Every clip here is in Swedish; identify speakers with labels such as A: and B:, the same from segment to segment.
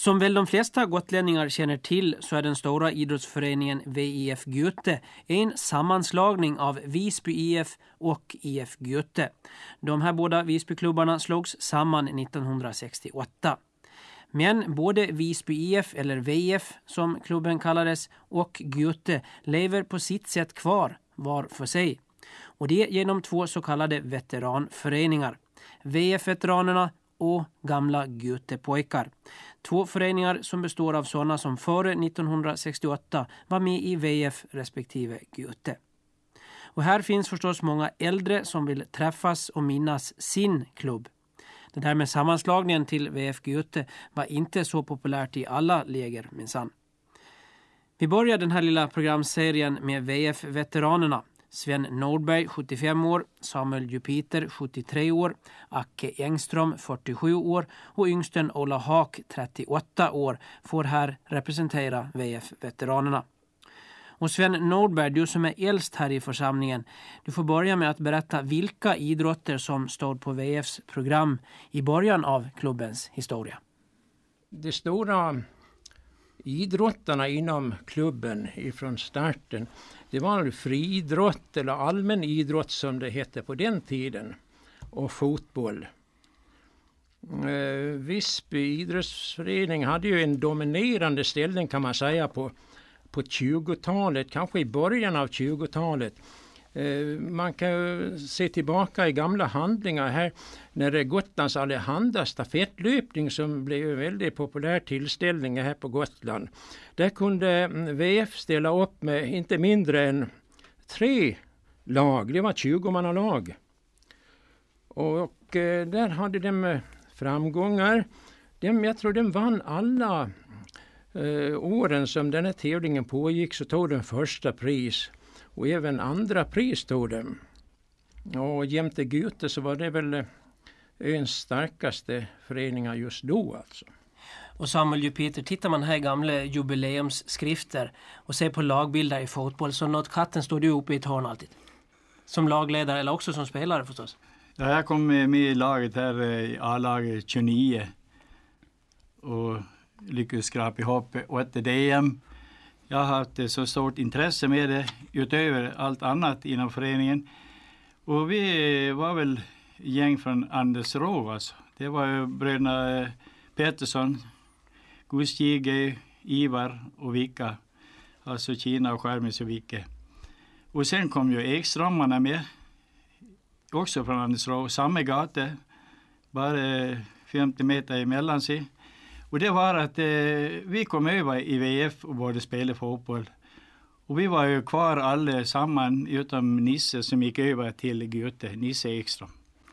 A: Som väl de flesta gotlänningar känner till så är den stora idrottsföreningen VIF Gute en sammanslagning av Visby IF och IF Gute. De här båda Visbyklubbarna slogs samman 1968. Men både Visby IF eller VIF som klubben kallades och Gute lever på sitt sätt kvar var för sig. Och det genom två så kallade veteranföreningar. VIF-veteranerna och gamla Gute-pojkar. Två föreningar som består av sådana som före 1968 var med i VIF respektive Gute. Och här finns förstås många äldre som vill träffas och minnas sin klubb. Det där med sammanslagningen till VF Gute var inte så populärt i alla läger minsann. Vi börjar den här lilla programserien med VF-veteranerna. Sven Nordberg, 75 år, Samuel Jupiter, 73 år, Acke Engström, 47 år och yngsten Ola Haak, 38 år, får här representera VF-veteranerna. Och Sven Nordberg, du som är äldst här i församlingen, du får börja med att berätta vilka idrotter som stod på VFs program i början av klubbens historia.
B: De stora idrottarna inom klubben ifrån starten, det var friidrott eller allmän idrott som det hette på den tiden, och fotboll. Visby idrottsförening hade ju en dominerande ställning kan man säga på 20-talet, kanske i början av 20-talet. Man kan se tillbaka i gamla handlingar här när det Gotlands allehanda stafettlöpning som blev en väldigt populär tillställning här på Gotland. Där kunde VF ställa upp med inte mindre än 3 lag, det var 20-mannalag. Och där hade de framgångar. Jag tror de vann alla åren som den här tävlingen pågick, så tog de första pris. Och även andra pris tog de. Och jämte Gute så var det väl öns starkaste föreningar just då alltså.
A: Och Samuel Jupiter, tittar man här i gamla jubileumsskrifter och ser på lagbilder i fotboll, så något katten står du uppe i ett hörn alltid. Som lagledare eller också som spelare förstås.
C: Ja, jag kom med i laget här i A-laget 29 och lyckades skrapa ihop 8 DM. Jag har haft så stort intresse med det utöver allt annat inom föreningen. Och vi var väl gäng från Andersrå alltså. Det var ju bröderna Pettersson, Gustige, Ivar och Vika. Alltså Kina och Skärmis och Vike. Och sen kom ju Ekströmmarna med. Också från Andersrå. Samma gata. Bara 50 meter emellan sig. Och det var att vi kom över i VF och började spela fotboll. Och vi var ju kvar alla samman utom Nisse som gick över till Gute, Nisse Ekström.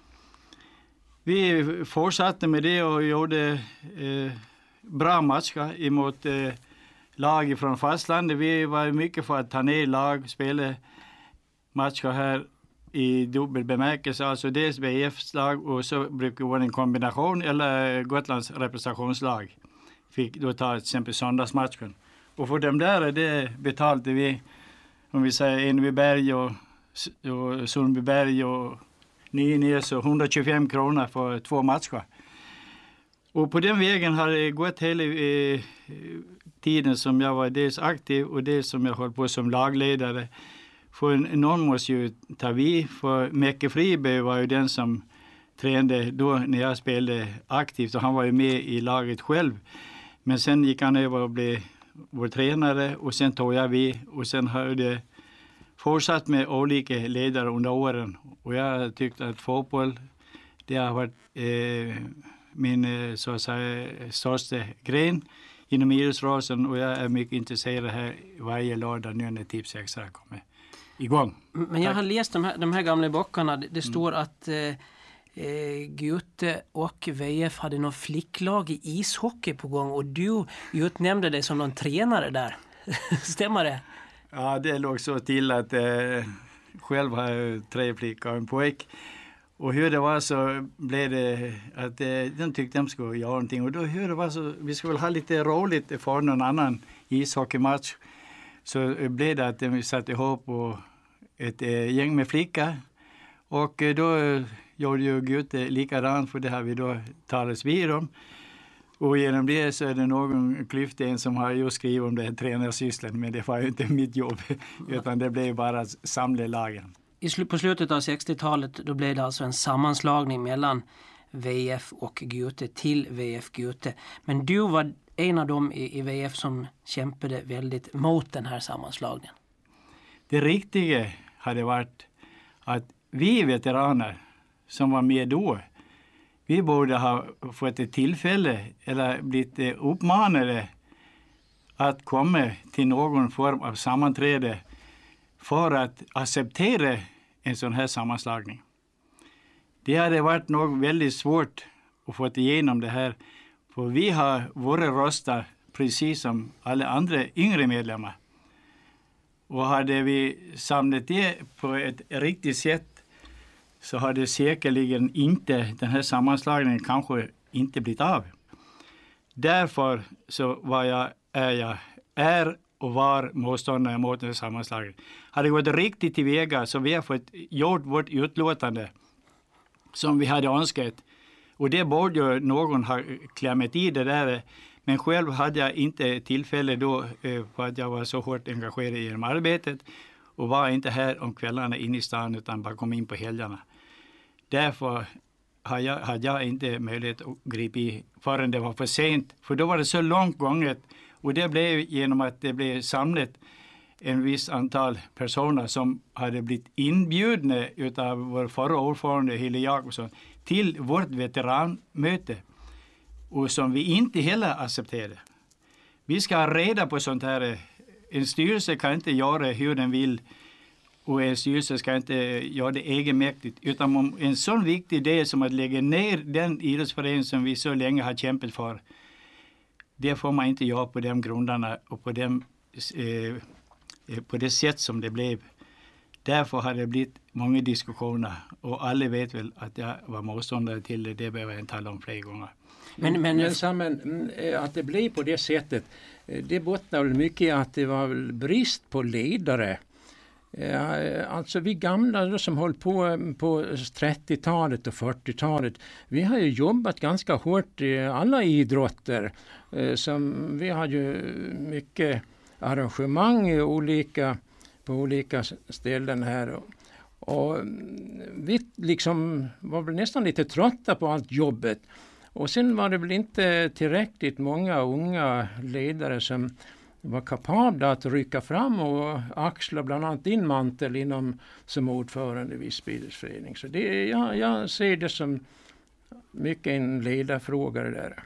C: Vi fortsatte med det och gjorde bra matcher emot lag från fastlandet. Vi var mycket för att ta ner lag, spela matcher här i dubbel bemärkelse, alltså dels VFs lag och så brukar det vara en kombination eller Gotlands representationslag. Fick då ta till exempel söndagsmatchen. Och för dem där det betalade vi, om vi säger Enebyberg och Sundbyberg och Nynäs och 125 kronor för 2 matcher. Och på den vägen har det gått hela tiden som jag var dels aktiv och dels som jag höll på som lagledare. För någon måste ju ta vid, för Mecke Friberg var ju den som tränade då när jag spelade aktivt och han var ju med i laget själv. Men sen gick han över och blev vår tränare och sen tog jag vid och sen har det fortsatt med olika ledare under åren. Och jag tyckte att fotboll, det har varit min så att säga största gren inom idrottsrörelsen och jag är mycket intresserad här varje lördag nu när Tips Extra kommer igång.
A: Men jag har läst de här gamla böckerna. Det står att Gute och VF hade någon flicklag i ishockey på gång och du utnämnde dig som någon tränare där. Stämmer det?
C: Ja, det låg så till att själv har jag 3 flickor och en pojk. Och hur det var så blev det att de tyckte de skulle göra någonting. Och då hur det var så, vi skulle ha lite roligt för någon annan ishockeymatch. Så blev det att vi satte ihop och ett gäng med flickor. Och då gjorde ju Gute likadant, för det har vi då talats vid om. Och genom det så är det någon klyften som har just skrivit om det här tränarsysslan, men det var ju inte mitt jobb, utan det blev bara att samla lagen.
A: På slutet av 60-talet då blev det alltså en sammanslagning mellan VF och Gute till VF Gute. Men du var en av dem i VF som kämpade väldigt mot den här sammanslagningen.
C: Det riktiga hade varit att vi veteraner som var med då, vi borde ha fått ett tillfälle eller blivit uppmanade att komma till någon form av sammanträde för att acceptera en sån här sammanslagning. Det hade varit nog väldigt svårt att få igenom det här, för vi har våra röster precis som alla andra yngre medlemmar. Och hade vi samlat det på ett riktigt sätt så hade säkerligen inte den här sammanslagningen kanske inte blivit av. Därför så är och var motståndare mot den här sammanslagningen. Hade gått riktigt tillväga så vi har fått gjort vårt utlåtande som vi hade önskat. Och det borde ju någon ha klämmat i det där. Men själv hade jag inte tillfälle då för att jag var så hårt engagerad i arbetet och var inte här om kvällarna inne i stan utan bara kom in på helgerna. Därför hade jag inte möjlighet att gripa i förrän det var för sent. För då var det så långt gånget och det blev genom att det blev samlat en viss antal personer som hade blivit inbjudna utav vår förra ordförande Hille Jakobsson till vårt veteranmöte och som vi inte heller accepterade. Vi ska ha reda på sånt här. En styrelse kan inte göra hur den vill och en styrelse ska inte göra det egenmäktigt, utan om en sån viktig del som att lägga ner den idrottsförening som vi så länge har kämpat för, det får man inte göra på de grundarna och på det sätt som det blev. Därför har det blivit många diskussioner och alla vet väl att jag var motståndare till det. Det behöver jag inte tala om flera gånger.
B: Men att det blev på det sättet, det bottnar väl mycket i att det var väl brist på ledare. Alltså vi gamla då, som höll på 30-talet och 40-talet, vi har ju jobbat ganska hårt i alla idrotter. Vi har ju mycket arrangemang på olika ställen här. Och vi liksom var väl nästan lite trötta på allt jobbet. Och sen var det väl inte tillräckligt många unga ledare som var kapabla att rycka fram och axla bland annat din mantel som ordförande i Visby idrottsförening. Så jag ser det som mycket en ledarfråga det där.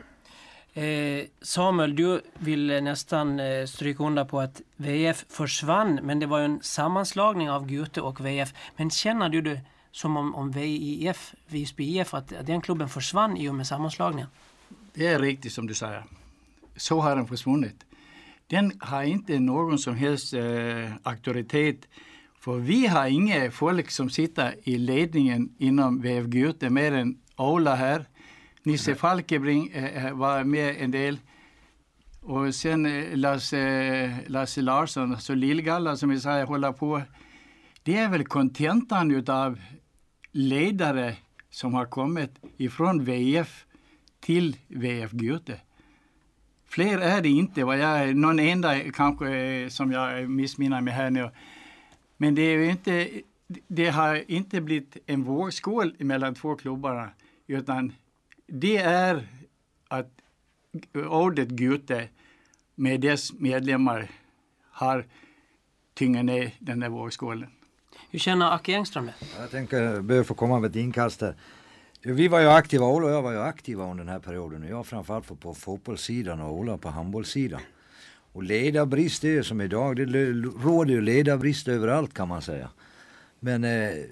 A: Samuel, du vill nästan stryka under på att VF försvann, men det var ju en sammanslagning av Gute och VF. Men känner du det som om VIF, Visby IF, att den klubben försvann i och med sammanslagningen?
C: Det är riktigt som du säger. Så har den försvunnit. Den har inte någon som helst auktoritet. För vi har inga folk som sitter i ledningen inom VF Gute mer än Ola här. Nisse Falkebring var med en del. Och sen Lasse Larsson, alltså Lillgalla som vi säger håller på. Det är väl kontentan utav ledare som har kommit ifrån VF till VF Gute. Fler är det inte. Någon enda kanske som jag missminner mig här nu. Men det har inte blivit en vågskål mellan två klubbarna. Utan det är att ordet Gute med dess medlemmar har tyngat ner den där vågskålen.
A: Hur känner Acke Engström det?
D: Jag tänker behöver få komma med ett inkast där. Vi var ju aktiva, Ola och jag var ju aktiva under den här perioden. Jag framförallt på fotbollssidan och Ola på handbollssidan. Och ledarbrist, det är som idag, det råder ju ledarbrist överallt kan man säga. Men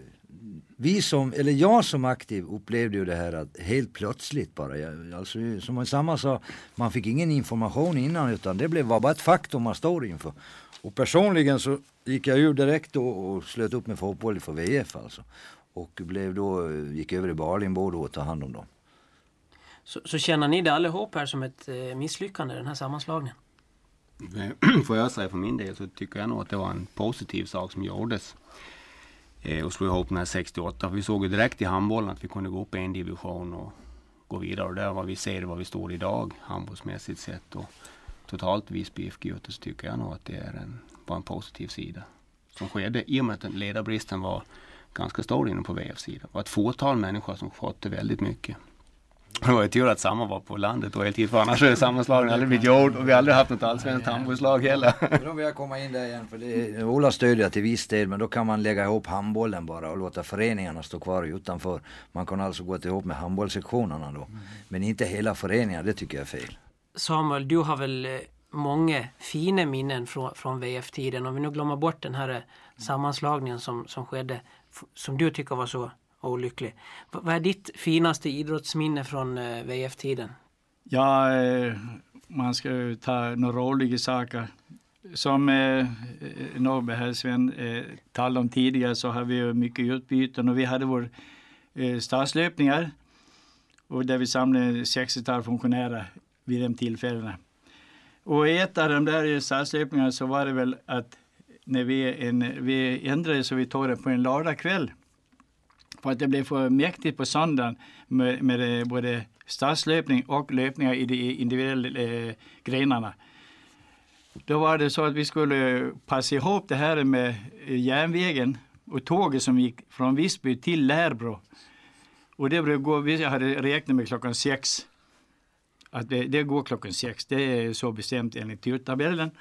D: jag som aktiv upplevde ju det här att helt plötsligt bara. Alltså, som samma sa, man fick ingen information innan utan det var bara ett faktum man står inför. Och personligen så gick jag ju direkt och slöt upp med fotboll för VF alltså. Och gick över i Barlingbord och ta hand om dem.
A: Så känner ni det allihop här som ett misslyckande, den här sammanslagningen?
E: Får jag säga för min del så tycker jag nog att det var en positiv sak som gjordes. Och slå ihop den här 68. Vi såg ju direkt i handbollen att vi kunde gå upp i en division och gå vidare. Och det är vad vi ser, vad vi står idag handbollsmässigt sett. Och totalt Visby IF Göte så tycker jag nog att det är var en positiv sida som skedde i och med att ledarbristen var ganska stor inne på VF-sidan. Det var ett fåtal människor som skötte väldigt mycket. Det var ju tur att samma var på landet och helt tid, för annars är sammanslagningen aldrig blivit gjord och vi har aldrig haft något allsvenskt handbollslag heller.
D: Då vill jag komma in där igen, för det Ola stödjer till viss del, men då kan man lägga ihop handbollen bara och låta föreningarna stå kvar utanför. Man kan alltså gå ihop med handbollssektionerna då, men inte hela föreningar, det tycker jag är fel.
A: Samuel, du har väl många fina minnen från VF-tiden. Om vi nu glömmer bort den här sammanslagningen som skedde, som du tycker var så olycklig. Vad är ditt finaste idrottsminne från VF-tiden?
C: Ja, man ska ju ta några roliga saker. Som Norrby här, Sven, talade om tidigare, så har vi ju mycket utbyten och vi hade vår stadslöpningar och där vi samlade 60-tal funktionärer vid de tillfällena. Och i ett av de där stadslöpningarna så var det väl att när vi ändrade så vi tog det på en lördagkväll. För att det blev för mäktigt på söndagen med både stadslöpning och löpningar i de individuella grenarna. Då var det så att vi skulle passa ihop det här med järnvägen och tåget som gick från Visby till Lärbro. Och det blev gå, vi hade räknat med klockan 6. Att det går klockan 6. Det är så bestämt enligt tidtabellen.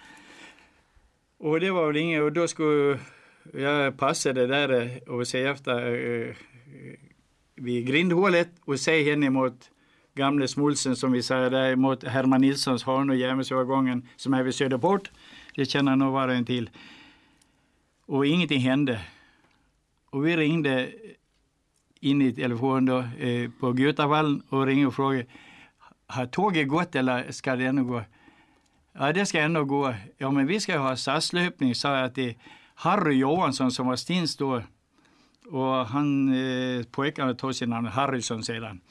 C: Och det var väl inget, och då skulle jag passa det där och se efter vid grindhålet och se henne mot gamla Smolsen, som vi säger där, mot Herman Nilssons hörn och järnvägsövergången som är vid Söderport. Det känner nog var en till. Och ingenting hände. Och vi ringde in i telefon då, på Götavallen och ringde och frågade: har tåget gått eller ska det ändå gå? Ja, det ska ändå gå. Ja, men vi ska ha stadslöpning, sa jag till Harry Johansson som var stins då. Och han, pojkarna tog sin namn Harrison sedan.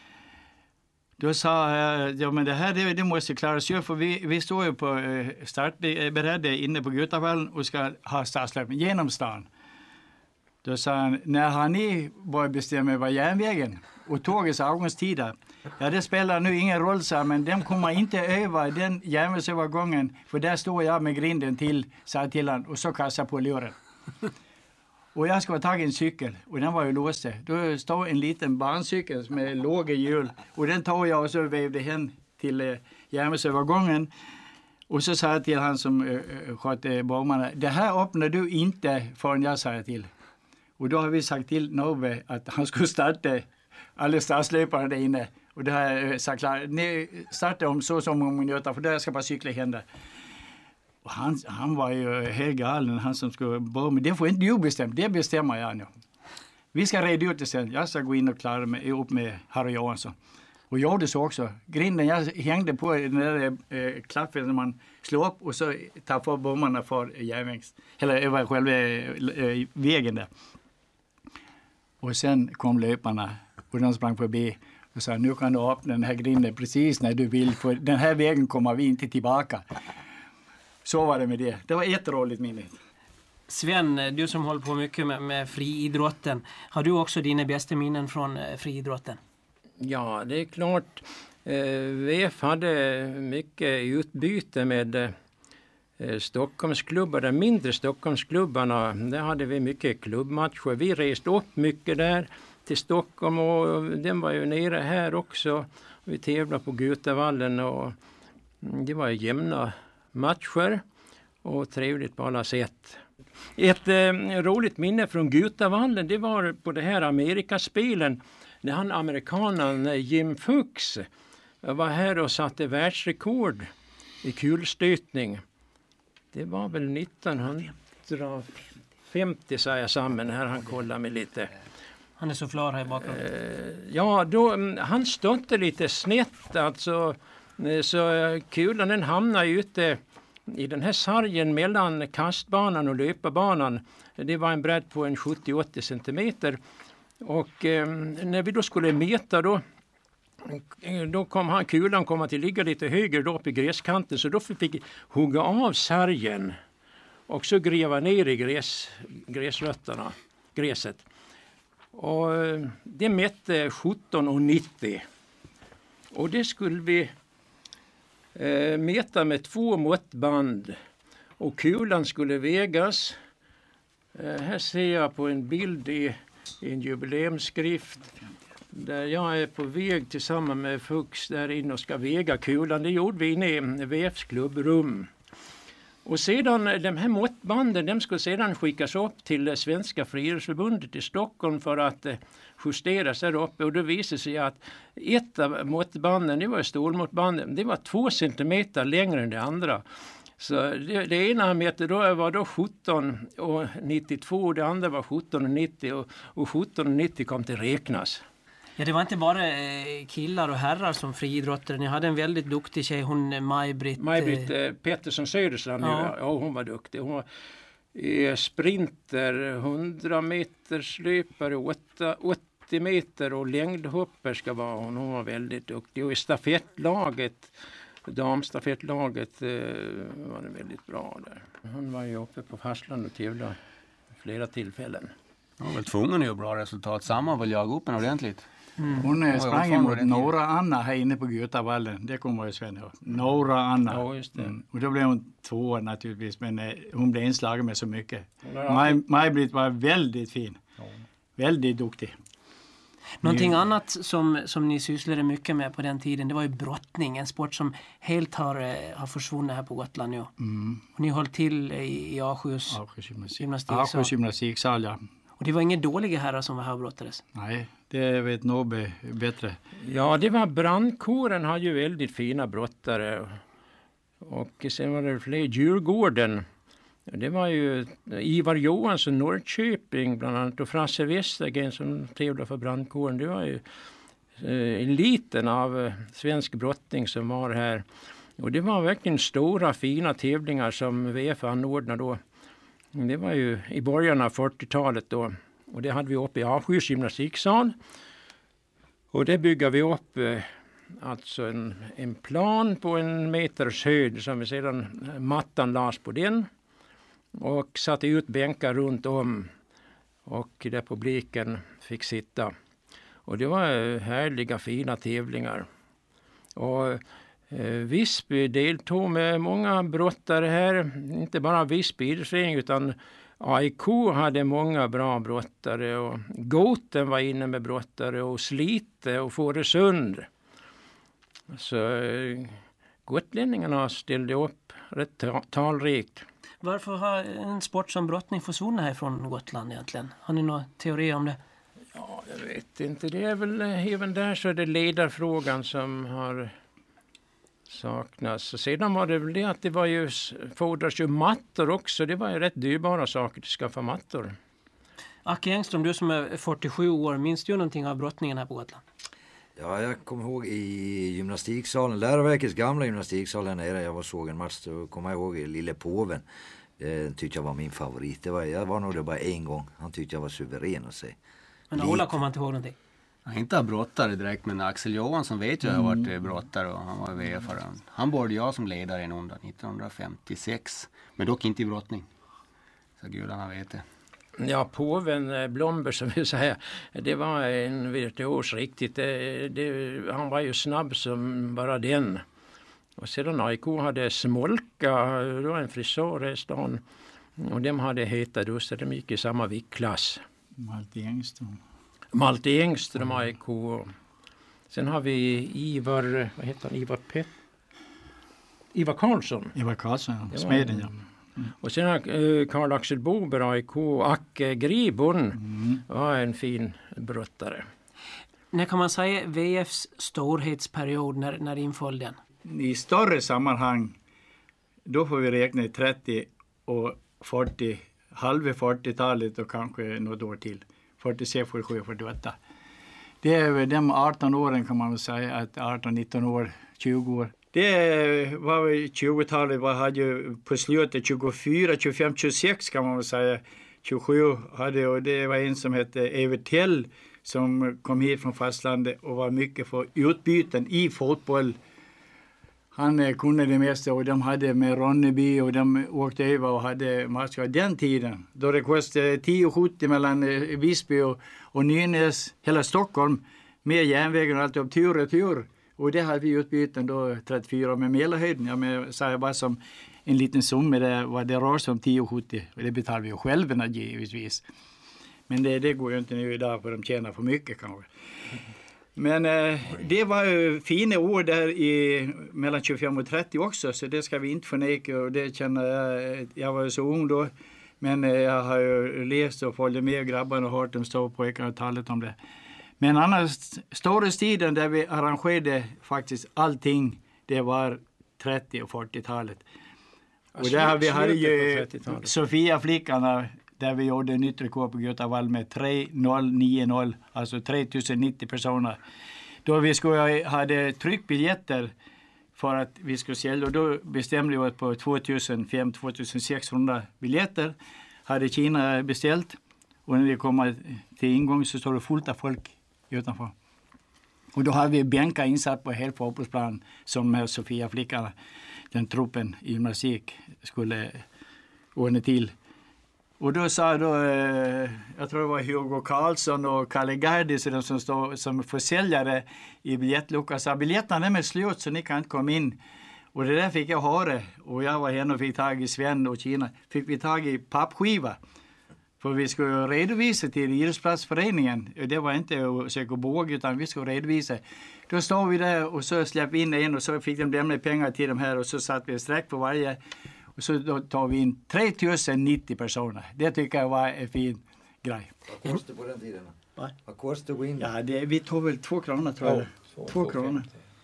C: Då sa jag, ja men det här det måste klaras ju, för vi står ju på startberedda inne på Götavallen och ska ha stadslöpning genom stan. Då sa han, när har ni bara bestämt över järnvägen och tågets avgångstider? Ja, det spelar nu ingen roll, så, men de kommer inte över den järnvägsövergången, för där står jag med grinden till, sa till han, och så kastar på luren. Och jag ska ta en cykel, och den var ju låst. Då stod en liten barncykel med låga hjul, och den tog jag och så vävde hen till järnvägsövergången. Och så sa jag till han som skötte bommarna, det här öppnar du inte förrän jag säger till. Och då har vi sagt till Norrby att han skulle starta alla stadslöpare där inne. Och det har jag sagt klart, ni startar om så som många minuter, för där ska bara cykla hända. Och han var ju helt galen, han som skulle börja med. Det får inte du bestämma, det bestämmer jag nu. Vi ska reda ut det sen. Jag ska gå in och klara mig upp med Harry Johansson. Och jag gjorde så också. Grinden jag hängde på den där klappen som man slår upp och så tar på bommarna för järnvägs. Eller över själva vägen där. Och sen kom löparna och de sprang förbi och sa, nu kan du öppna den här grinden precis när du vill, för den här vägen kommer vi inte tillbaka. Så var det med det. Det var ett roligt minne.
A: Sven, du som håller på mycket med friidrotten, har du också dina bästa minnen från friidrotten?
B: Ja, det är klart. VF hade mycket utbyte med Stockholmsklubbar, de mindre Stockholmsklubbarna. Där hade vi mycket klubbmatcher. Vi reste upp mycket där till Stockholm, och den var ju nere här också. Vi tävlade på Götavallen och det var jämna matcher och trevligt på alla sätt. Ett roligt minne från Götavallen, det var på det här Amerikaspelen när han amerikanen Jim Fuchs var här och satte världsrekord i kulstötning. Det var väl 1950, sa jag samman här, han kollade mig lite.
A: Han är så flar här bakom.
B: Ja, då, han stötte lite snett alltså, så kulan den hamnade ute i den här sargen mellan kastbanan och löparbanan. Det var en bredd på en 70-80 centimeter. Och när vi då skulle mäta då kom kulan komma till ligga lite högre då upp i gräskanten, så då fick vi hugga av sargen och så gräva ner i gräsrötterna, gräset. Och det mätte 17,90. Och det skulle vi mäta med 2 måttband. Och kulan skulle vägas. Här ser jag på en bild i en jubileumsskrift. Där jag är på väg tillsammans med Fuchs där inne och ska väga kulan. Det gjorde vi inne i VFs klubbrum. Och sedan, de här måttbanden, de skulle sedan skickas upp till Svenska Friidrottsförbundet i Stockholm för att justeras där uppe. Och då visade sig att ett av måttbanden, det var stålmåttbanden, det var 2 centimeter längre än det andra. Så det ena meter då var då 17,92, det andra var 17,90 och 17,90 kom till räknas.
A: Ja, det var inte bara killar och herrar som friidrottare. Ni hade en väldigt duktig tjej, hon Maj-Britt
B: Pettersson Söderstrand. Ja, hon var duktig. Hon var sprinter, 100 meters löpare, 80 meter och längdhopperska var hon. Hon var väldigt duktig. Och i stafettlaget, damstafettlaget var det väldigt bra där. Hon var ju uppe på fastland och tävlade flera tillfällen.
E: Hon var väl tvungen att göra bra resultat. Samma vill jag upp en ordentligt.
C: Hon sprang mot Nora Anna här inne på Götavallen. Det kommer jag Sven ihåg. Nora Anna.
B: Ja, just det.
C: Och då blev hon 2 naturligtvis. Men hon blev inslagen med så mycket. Maj-Britt var väldigt fin. Ja. Väldigt duktig.
A: Någonting annat som ni sysslade mycket med på den tiden, det var ju brottning. En sport som helt har försvunnit här på Gotland nu. Och ni höll till i Arsjös
C: gymnastiksal, ja.
A: Och det var inga dåliga herrar som var här och brottades?
C: Nej, det vet nog bättre.
B: Ja, det var brandkåren, har ju väldigt fina brottare. Och sen var det fler. Djurgården. Det var ju Ivar Johansson, Norrköping bland annat, och Frasse Westergren som tävlade för brandkåren. Det var ju eliten av svensk brottning som var här. Och det var verkligen stora fina tävlingar som VF anordnade då. Det var ju i början av 40-talet då. Och det hade vi uppe i Arsjös gymnastiksal. Och det byggde vi upp alltså en plan på 1 meters höjd som vi sedan mattan lades på den. Och satte ut bänkar runt om och där publiken fick sitta. Och det var härliga fina tävlingar. Och Visby deltog med många brottare här. Inte bara Visby idrottsförening utan AIK hade många bra brottare. Och Goten var inne med brottare och Slite och Fårösund. Så gotlänningarna ställde upp rätt talrikt.
A: Varför har en sport som brottning försvunnit här från Gotland egentligen? Har ni några teorier om det?
B: Ja, jag vet inte. Det är väl även där så är det ledarfrågan som har saknas. Och sedan var det väl det att det var ju, fordras ju mattor också. Det var ju rätt dyrbara saker att skaffa mattor.
A: Acke Engström, du som är 47 år, minns du någonting av brottningen här på Gotland?
D: Ja, jag kommer ihåg i gymnastiksalen, Läroverkets gamla gymnastiksal här nere. Jag såg en match, då kommer jag ihåg Lille Påven. Det tyckte jag var min favorit. Jag var nog det bara en gång. Han tyckte jag var suverän att se.
A: Men Ola kommer inte ihåg någonting?
E: Jag inte har brottare direkt, men Axel Johansson vet jag har varit brottare och han var VF-are. Han borde jag som ledare under 1956, men dock inte i brottning. Så gudarna vet det.
B: Ja, påven Blomberg som vi säger, det var en virtuos riktigt. Han var ju snabb som bara den. Och sedan AIK hade Smolka, det var en frisör i stan. Och de hade hetat då, så de gick i samma viktklass. Malte Engström AIK. Sen har vi Ivar, vad heter han? Ivar Karlsson.
C: Ivar Karlsson, ja. Smeden, ja.
B: Och sen har Karl-Axel Bober AIK, Acke Griborn var en fin brottare.
A: När kan man säga VFs storhetsperiod, när inföll den?
C: I större sammanhang, då får vi räkna i 30 och 40, halva 40-talet och kanske något år till. 46, 47, 48. Det är de 18 åren kan man väl säga, att 18, 19 år, 20 år. Det var 20-talet, vi hade ju på slutet 24, 25, 26 kan man väl säga. 27 hade, och det var en som hette Evert Tell som kom hit från fastlandet och var mycket för utbyten i fotboll. Han kunde det mesta och de hade med Ronneby och de åkte över och hade matcher den tiden. Då det kostade 10,70 mellan Visby och Nynäs, hela Stockholm, med järnvägen och allt upp tur och tur. Och det hade vi utbyten då 34 med Mälarhöjden. Ja, men så bara som en liten summa det var det rör sig om 10,70 och det betalar vi ju själva givetvis. Men det går ju inte nu idag för de tjänar för mycket kanske. Men det var ju fina år där i mellan 25 och 30 också, så det ska vi inte förneka och det känner jag var ju så ung då. Men jag har ju läst och följt med grabbarna och hört dem stå på och talat om det. Men annars, stora tiden där vi arrangerade faktiskt allting, det var 30- och 40-talet. Och där vi hade ju Sofia-flickorna där vi gjorde nytt rekord på Götavall med 3.090, alltså 3090 personer. Då vi hade tryckbiljetter för att vi skulle sälja och då bestämde vi oss på 2500-2600 biljetter. Hade Kina beställt och när vi kom till ingång så stod det fullt av folk utanför. Och då hade vi bänkar insatt på hela fotbollsplan som med Sofia-flickorna, den truppen i gymnastik skulle ordna till. Och då sa jag tror det var Hugo Karlsson och Kalle Gardis som stod som försäljare i biljettluckan, sa biljetterna är slut så ni kan inte komma in. Och det där fick jag höra och jag var henne och fick tag i Sven och Kina. Fick vi tag i pappskiva. För vi skulle redovisa till idrottsplatsföreningen. Det var inte att söka båg utan vi skulle redovisa. Då stod vi där och så släppte in en och så fick de lämna pengar till dem här och så satt vi sträck på varje. Och så då tar vi in 3090 personer. Det tycker jag var en fin grej.
D: Vad kostade på den tiden?
C: Va?
D: Vad kostade att gå in?
C: Ja, vi tog väl 2 kronor tror jag. 2 kronor.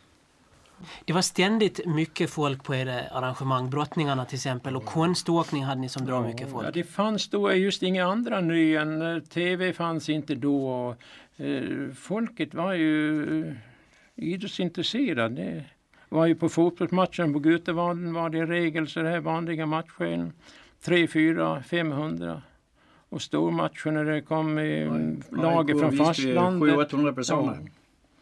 A: Det var ständigt mycket folk på era arrangemang. Brottningarna till exempel och konståkning hade ni som drar mycket folk.
B: Ja, det fanns då just inga andra nöjen. TV fanns inte då. Och, folket var ju idrottsintresserad. Det var ju på fotbollsmatchen på Götevallen var det i regel så här vanliga matcher. 3, 4, 500. Och stormatcher när det kom lager från fastlandet.
C: 700-800 personer. Ja.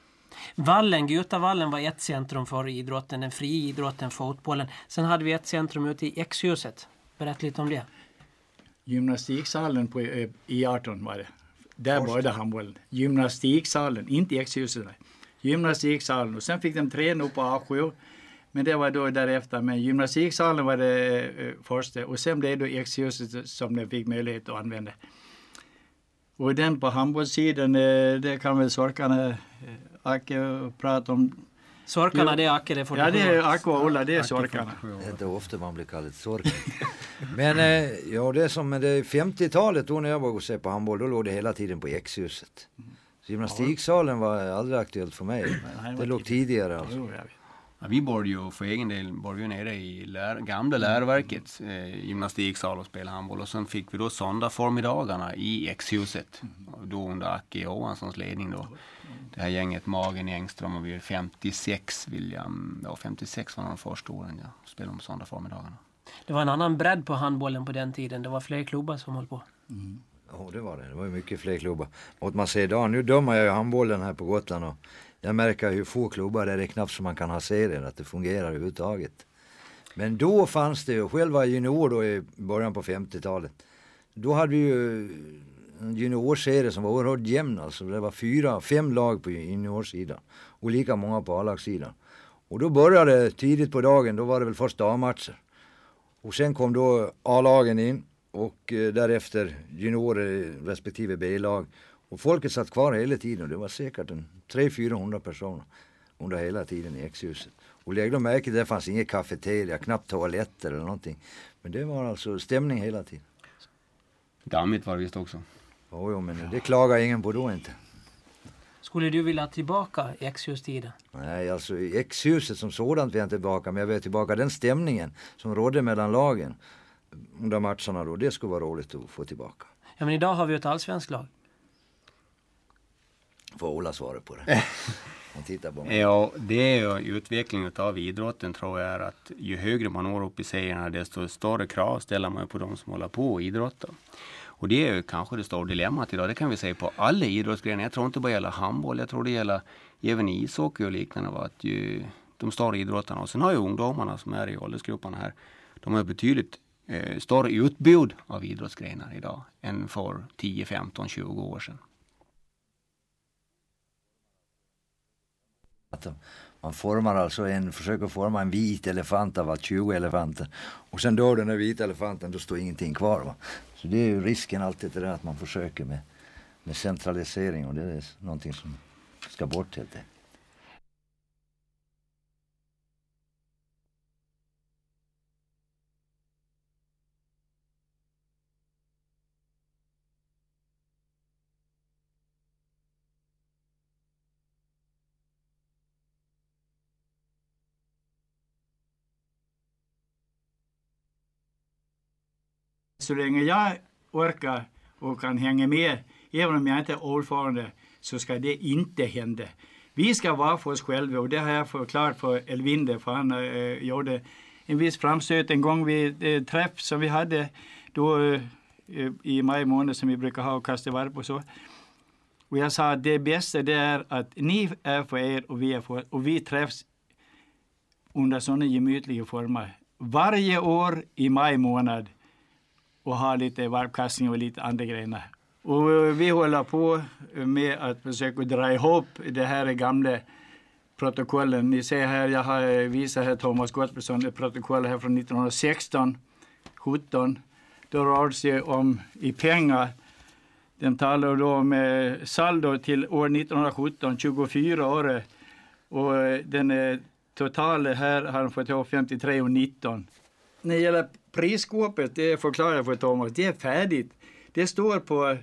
A: Götavallen var ett centrum för idrotten, den fria idrotten, fotbollen. Sen hade vi ett centrum ute i X-huset. Berätta lite om det.
C: Gymnastiksalen på I18 var det. Där var det handbollen. Gymnastiksalen, inte X-huset. Gymnastiksalen. Och sen fick de träna upp på A7. Men det var då därefter. Men gymnastiksalen var det första. Och sen blev det X-huset som de fick möjlighet att använda. Och den på handbollssidan, det kan väl Sorkarna Acke prata om.
A: Sorkarna, det är Acke, det får
C: ja, det är Acke och Ola, det är Sorkarna.
D: Det är inte ofta man blir kallad Sorken. Men ja, det är som det 50-talet då när jag var och se på handboll, då låg det hela tiden på X-huset. Så gymnastiksalen var aldrig aktuellt för mig. Det låg tidigare alltså.
E: Ja, vi borde ju för egen del nere i gamla läroverket gymnastiksal och spela handboll. Och sen fick vi då söndag förmiddagarna i X-huset. Då under Acke Johanssons ledning då. Det här gänget Magen i Engström och vi är 56 William. Ja, 56 var de första åren jag spelade om söndag förmiddagarna.
A: Det var en annan bredd på handbollen på den tiden. Det var fler klubbar som höll på.
D: Mm. Ja, det var det. Det var ju mycket fler klubbar. Och man ser idag, nu dömer jag ju handbollen här på Gotland och jag märker hur få klubbar det är knappt som man kan ha serier, att det fungerar överhuvudtaget. Men då fanns det ju, själv var junior då i början på 50-talet. Då hade vi ju en juniorserie som var oerhört jämn. Alltså det var 4-5 lag på juniorsidan och lika många på A-lagssidan. Och då började det tidigt på dagen, då var det väl först A-matcher. Och sen kom då A-lagen in och därefter juniorer respektive B-lag. Och folket satt kvar hela tiden och det var säkert 300-400 personer under hela tiden i X-huset. Och lägg de märke, det fanns inga kafeteria, knappt toaletter eller någonting. Men det var alltså stämning hela tiden.
E: Dammigt var det visst också.
D: Jo, men det klagar ingen på då inte.
A: Skulle du vilja tillbaka X-hustiden?
D: Nej, alltså i X-huset som sådant vill jag inte tillbaka. Men jag vill tillbaka den stämningen som rådde mellan lagen under matcherna då. Det skulle vara roligt att få tillbaka.
A: Ja, men idag har vi ett allsvenskt lag.
D: Får Ola svara på det. Man tittar på mig.
E: Ja, det är ju utvecklingen av idrotten tror jag är att ju högre man når upp i serierna desto större krav ställer man på de som håller på och idrottar. Och det är ju kanske det stora dilemmat idag. Det kan vi säga på alla idrottsgrenar. Jag tror inte bara gäller handboll. Jag tror det gäller även ishockey och liknande. Att ju, de större idrottarna. Och sen har ju ungdomarna som är i åldersgrupperna här. De har betydligt större utbud av idrottsgrenar idag än för 10, 15, 20 år sedan.
D: Man formar alltså försöker forma en vit elefant av 20 elefanter. Och sen dör den här vita elefanten, då står ingenting kvar. Va? Så det är ju risken alltid till det att man försöker med centralisering. Och det är någonting som ska bort helt enkelt.
C: Så länge jag orkar och kan hänga med, även om jag inte är ordförande, så ska det inte hända. Vi ska vara för oss själva, och det har jag förklarat för Elvinde, för han gjorde en viss framstöt en gång vid träff som vi hade då i maj månad som vi brukar ha och kasta varp och så. Och jag sa att det bästa det är att ni är för er och vi är för, och vi träffs under sådana gemytliga former varje år i maj månad och ha lite varpkastning och lite andra grejer. Och vi håller på med att försöka dra ihop det här gamla protokollen. Ni ser här, jag har visat här Thomas Gottfridsson ett protokoll här från 1916, 17. Då rör det sig om i pengar. Den talar då om saldo till år 1917, 24 år. Och den totala här har han fått ihop 53,19. När det gäller prisskåpet, det förklarar jag för Thomas, det är färdigt. Det står på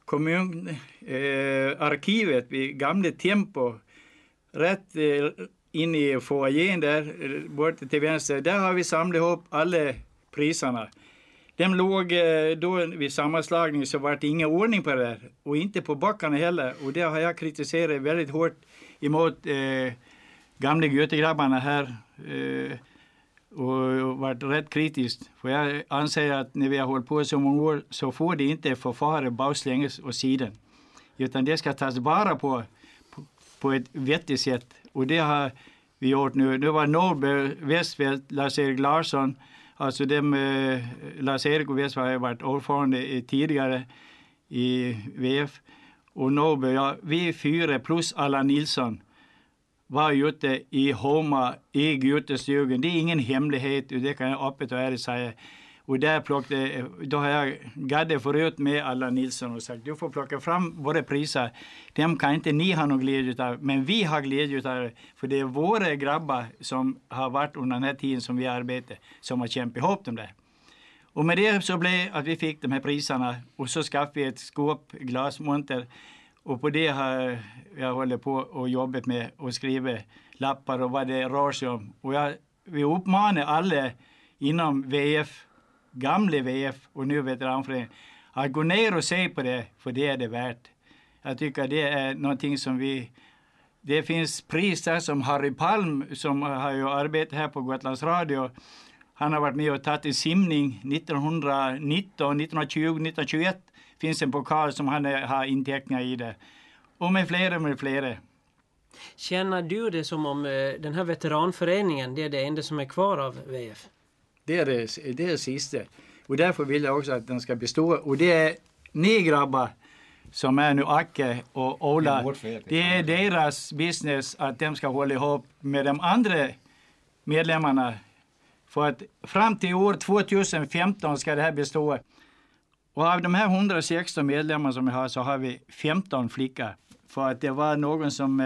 C: kommunarkivet vid gamla Tempo, rätt in i foajén där, bort till vänster. Där har vi samlat ihop alla priserna. De låg då vid sammanslagning, så var det ingen ordning på det där. Och inte på backarna heller. Och det har jag kritiserat väldigt hårt emot gamla Götegrabbarna här. Och varit rätt kritiskt. För jag anser att när vi har hållit på så många år, så får det inte förfara baklänges och sidan. Utan det ska tas bara på ett vettigt sätt. Och det har vi gjort nu. Det var Norberg, Westfeldt, Lars-Erik Larsson. Alltså Lars-Erik och Westfeldt har varit ordförande tidigare i VF. Och Norberg, ja, vi 4 plus Allan Nilsson var ute i Homa, i Gutestugan. Det är ingen hemlighet, och det kan jag öppet och ärligt säga. Och då har jag gaddat förut med Allan Nilsson och sagt, du får plocka fram våra priser. Dem kan inte ni ha någon glädje av, men vi har glädje av det. För det är våra grabbar som har varit under den här tiden som vi arbetar, som har kämpat ihop dem där. Och med det så blev att vi fick de här priserna, och så skaffade vi ett skåp, glasmonter. Och på det har jag hållit på och jobbat med och skrivit lappar och vad det rör sig om. Och vi uppmanar alla inom VF, gamla VF och nu veteranföreningen, att gå ner och se på det, för det är det värt. Jag tycker det är någonting som det finns pris där som Harry Palm, som har ju arbetat här på Gotlands Radio. Han har varit med och tagit en simning 1919, 1920, 1921. Finns en pokal som han har intecknat i det. Och med flera.
A: Känner du det som om den här veteranföreningen, det är det enda som är kvar av VF?
C: Det är det sista. Och därför vill jag också att den ska bestå. Och det är ni grabbar som är nu Acke och Ola. Det är deras business att de ska hålla ihop med de andra medlemmarna. För att fram till år 2015 ska det här bestå. Och av de här 116 medlemmar som vi har, så har vi 15 flickor. För att det var någon som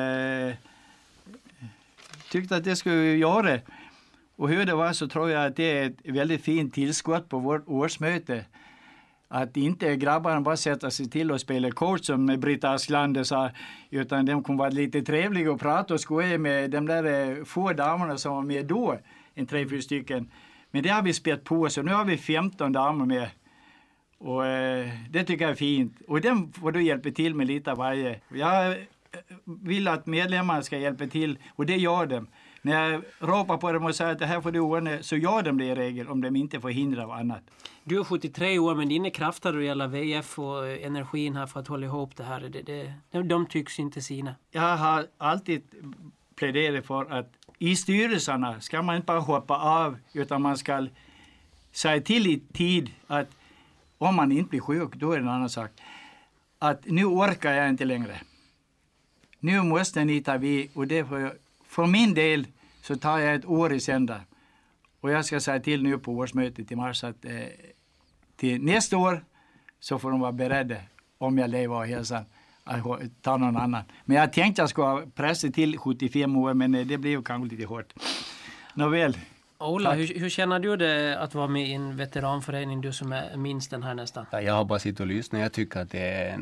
C: tyckte att det skulle göra. Och hur det var, så tror jag att det är ett väldigt fint tillskott på vårt årsmöte. Att inte grabbarna bara sätta sig till och spela kort som Britta Asklander sa, utan de kommer vara lite trevliga och prata och skoja med de där få damerna som var med då, en 3-4 stycken. Men det har vi spett på, så nu har vi 15 damer med. Och det tycker jag är fint. Och den får du hjälpa till med lite av varje. Jag vill att medlemmarna ska hjälpa till, och det gör de. När jag ropar på dem och säger att det här får du ordna, så gör de det i regel, om de inte får hindra av annat.
A: Du har 73 år, men dina krafter då gäller VF och energin här för att hålla ihop det här, de tycks inte sina. Jag har alltid pläderat för att i styrelserna ska man inte bara hoppa av, utan man ska säga till i tid att om man inte blir sjuk, då är det en annan sak. Att nu orkar jag inte längre. Nu måste ni ta vid, och det
C: för min del så tar jag ett år i sända. Och jag ska säga till nu på årsmötet i mars att till nästa år så får de vara beredda, om jag lever och hälsan, att ta någon annan. Men jag tänkte jag skulle pressa till 75 år, men det blev kanske lite hårt. Nåväl.
A: Ola, hur känner du det att vara med i en veteranförening, du som är minst den här nästan?
E: Ja, jag har bara suttit och lyssnat. Jag tycker att det är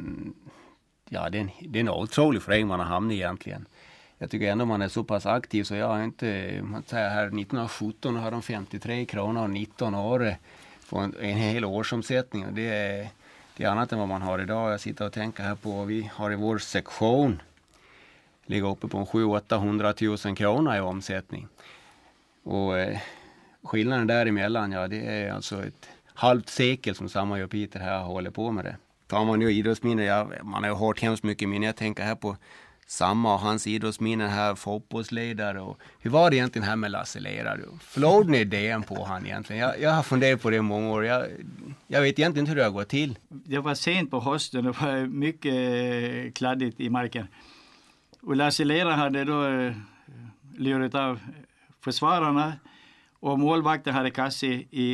E: en otrolig förening man har hamnat i egentligen. Jag tycker ändå man är så pass aktiv så jag har inte, man säger här 1917 har de 53 kronor och 19 öre på en hel årsomsättning. Och det är annat än vad man har idag. Jag sitter och tänker här på, vi har i vår sektion ligger uppe på 700-800 000 kronor i omsättning. Och skillnaden däremellan, ja, det är alltså ett halvt sekel som samma Peter här håller på med det. Tar man ju idrottsminnen, man har ju hört hemskt mycket minnen. Jag tänker här på samma och hans idrottsminnen här, fotbollsledare. Och hur var det egentligen här med Lasse Lera? Förlorade ni idén på han egentligen? Jag har funderat på det i många år. Jag vet egentligen inte hur det har gått till.
C: Det var sent på hösten, det var mycket kladdigt i marken. Och Lasse Lera hade då lurat av försvararna och målvakten hade kasse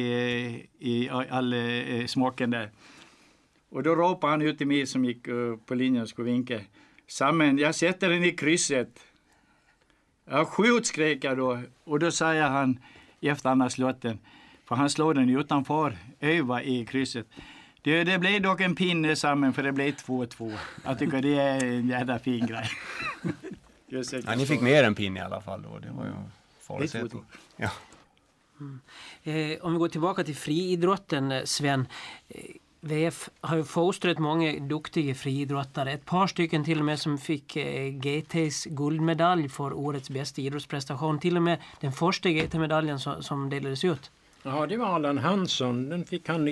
C: i all smocken där. Och då ropade han ut till mig som gick på linjen och skulle vinka. Sammen, jag sätter den i krysset. Jag skjut, skrek jag då. Och då säger han efter han har slått den. För han slår den utanför, öva i krysset. Det blev dock en pinne samman för det blev 2-2. Jag tycker det är en jävla fin grej.
E: Ja, ni fick mer än pinne i alla fall då. Det var ju förutsättning. Ja.
A: Om vi går tillbaka till friidrotten, Sven. VF har ju fostrat många duktiga friidrottare. Ett par stycken till och med som fick GTs guldmedalj för årets bästa idrottsprestation. Till och med den första GT-medaljen som delades ut.
B: Ja, det var Allan Hansson. Den fick han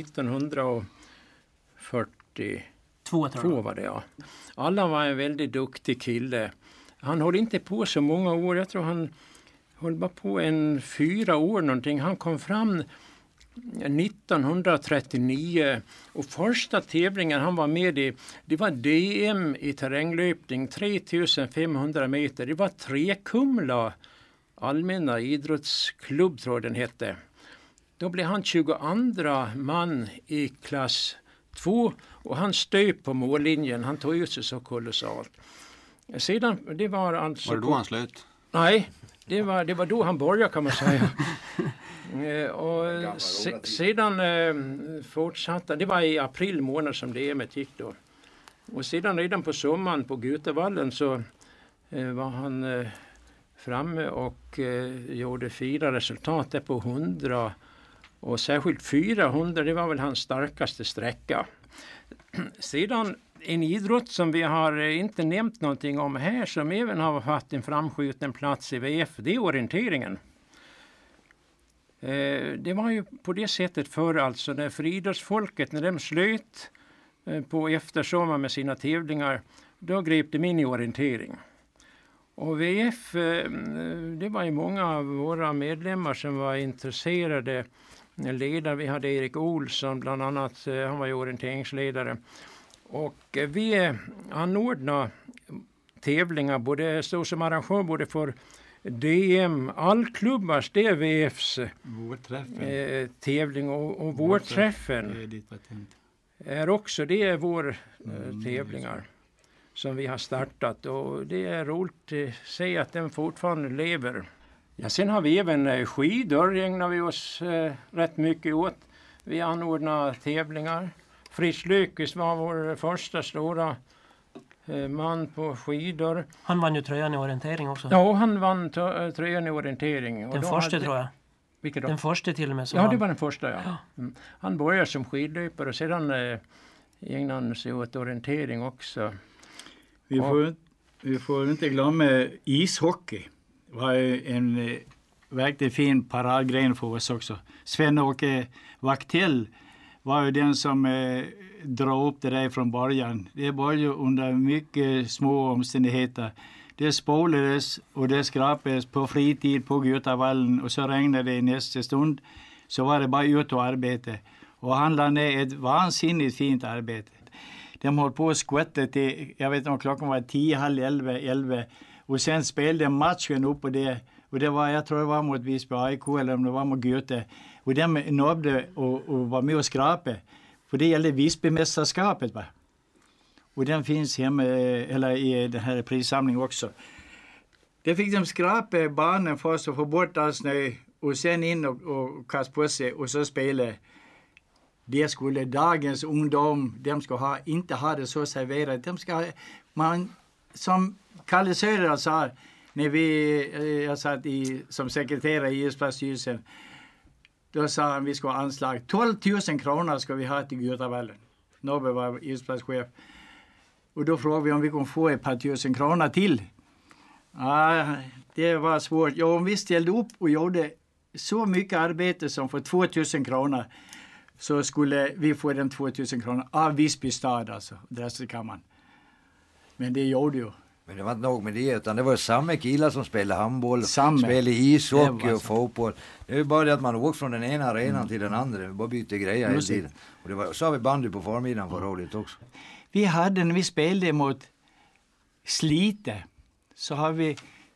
B: 1942 var det, ja. Allan var en väldigt duktig kille. Han höll inte på så många år. Jag tror han höll bara på 4 år någonting. Han kom fram 1939 och första tävlingen han var med i, det var DM i terränglöpning 3500 meter. Det var Trekumla allmänna idrottsklubb tror jag den hette. Då blev han 22 man i klass 2 och han stöp på mållinjen. Han tog ut sig så kolossalt. Sedan, det var alltså...
E: Var det då han slut?
B: Nej, det var då han började kan man säga. Och sedan fortsatte, det var i april månad som DM:et gick då. Och sedan redan på sommaren på Gutevallen så var han framme och gjorde 4 resultat där på 100 och särskilt 400, det var väl hans starkaste sträcka. Sedan en idrott som vi har inte nämnt någonting om här som även har haft en framskjuten plats i VF, det är orienteringen. Det var ju på det sättet förr alltså när friidrottsfolket, när de slöt på eftersommar med sina tävlingar, då grep de in i orientering. Och VF, det var ju många av våra medlemmar som var intresserade. Ledare, vi hade Erik Olsson bland annat, han var ju orienteringsledare. Och vi anordnade tävlingar, både så som arrangör både för DM, allklubbars, det är VFs tävling och vårträffen är också, det är vår tävlingar som vi har startat och det är roligt att se att den fortfarande lever. Ja, sen har vi även skidor, ägnar vi oss rätt mycket åt. Vi anordnar tävlingar. Fritz Lökis var vår första stora man på skidor.
A: Han vann ju tröjan i orientering också.
B: Ja, han vann tröjan i orientering. Och
A: den första tror jag.
B: Vilket då?
A: Den första till och med.
B: Ja, det var den första, ja. Mm. Han började som skidlöpare och sedan ägnade han sig åt orientering också.
C: Vi får inte glömma ishockey. Det var en verkligen fin paradgren för oss också. Sven-Åke Wachtell var ju den som drog upp det där från början. Det var ju under mycket små omständigheter. Det spolades och det skrapades på fritid på Götavallen och så regnade det i nästa stund. Så var det bara ut och arbete. Och han lade ner ett vansinnigt fint arbete. De höll på att skvätta till, jag vet inte om klockan var 10, halv 11. Och sen spelade matchen upp på det. Och det var, jag tror det var mot Visby AIK eller om det var mot Göte. Och de nådde och var med och skrape. För det gällde Visbymästerskapet, va. Och den finns hemma, eller i den här prissamlingen också. Det fick de skrapa banan först och få bort all snö. Och sen in och kasta på sig och så spela. Det skulle dagens ungdom, de ska inte ha det så serverat. De ska som Kalle Söder sa, när jag satt som sekreterare i idrottsstyrelsen, då sa han vi ska ha anslag. 12 000 kronor ska vi ha till Götavallen. Nobbe var idrottsplatschef. Och då frågade vi om vi kunde få ett par tusen kronor till. Ja, det var svårt. Ja, om vi ställde upp och gjorde så mycket arbete som för 2 000 kronor så skulle vi få den 2 000 kronor av Visby stad, alltså, drätselkammaren. Men det gjorde ju.
D: Men det var inte nog med det, utan det var samma killar som spelade handboll, spelade ishockey och fotboll. Det är ju bara det att man åkte från den ena arenan till den andra. Vi bara bytte grejer hela tiden. Och det var, så har vi bandy på förmiddagen för roligt också.
C: Vi hade, när vi spelade mot Slite, så har vi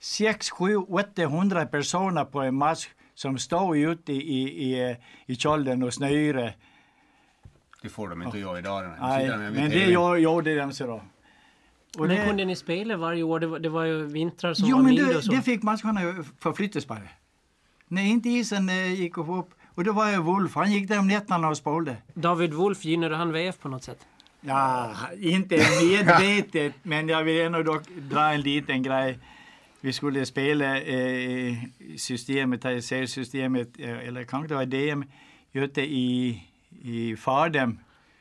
C: 600-800 personer på en match som stod ute i kjolden och snöre.
E: Det får de inte göra idag.
C: Nej, men det gjorde de så då.
A: Och men kunde ni spela varje år? Det var ju vintrar som var mindre och så.
C: Det fick matcherna förflyttas bara. När inte isen gick upp. Och då var ju Wolf, han gick där om nätterna och spolde.
A: David Wolf, gynnade han VF på något sätt?
C: Ja, inte medvetet, men jag vill ändå dock dra en liten grej. Vi skulle spela systemet, systemet eller kanske det var DM, ute i Fardem.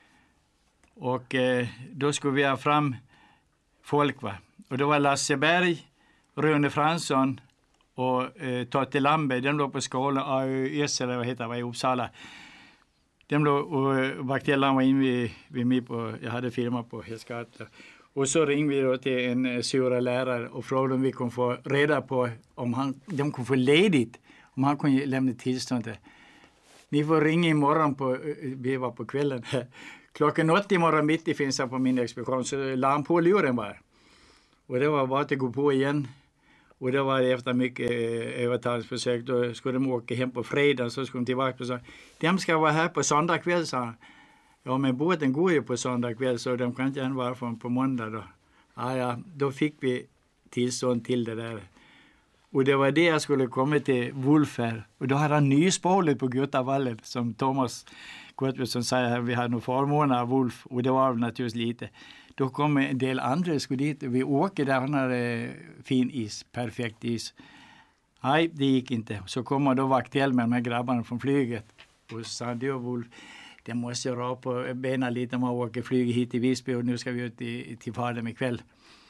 C: Och då skulle vi ha fram folk, va. Och det var Lasse Berg, Rune Fransson och Totte Lamberg. De låg på skolan, AUS eller vad heter det, i Uppsala. De låg och Baktella var in vid mig på, jag hade firma på Hesgata. Och så ringde vi då till en sura lärare och frågade om vi kunde få reda på om de kunde få ledigt, om han kunde lämna tillstånd. Ni får ringa imorgon vi var på kvällen. Klockan 8 imorgon mitt finns jag på min expedition, så la han på luren bara. Och det var bara att gå på igen. Och det var efter mycket övertalningsförsök. Då skulle de åka hem på fredag, så skulle de tillbaka på söndag. De ska vara här på söndag kväll, sa han. Ja, men båten går ju på söndag kväll, så de kan inte än vara från på måndag då. Ja, då fick vi tillstånd till det där. Och det var det jag skulle komma till Wolf här. Och då hade han nyspålet på Götavallen, som Thomas Gottfridsson säger här, vi hade nog förmåner av Wolf. Och det var naturligtvis lite. Då kom en del andra skulle dit och vi åker där, han hade fin is, perfekt is. Nej, det gick inte. Så kommer då Vaktell med de här grabbarna från flyget. Och så sa du, Wolf, det måste jag röra på benen lite om man åker flyget hit till Visby och nu ska vi ut till Fardem ikväll.